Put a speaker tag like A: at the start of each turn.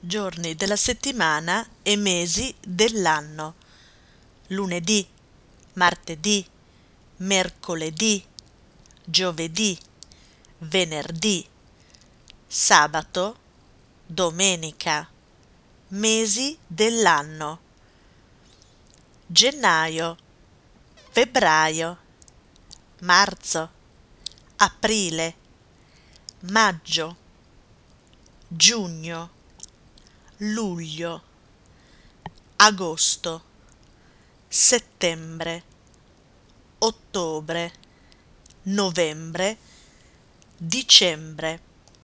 A: giorni della settimana e mesi dell'anno: lunedì, martedì, mercoledì, giovedì, venerdì, sabato, domenica. Mesi dell'anno: gennaio, febbraio, marzo, aprile, maggio, giugno, luglio, agosto, settembre, ottobre, novembre, dicembre.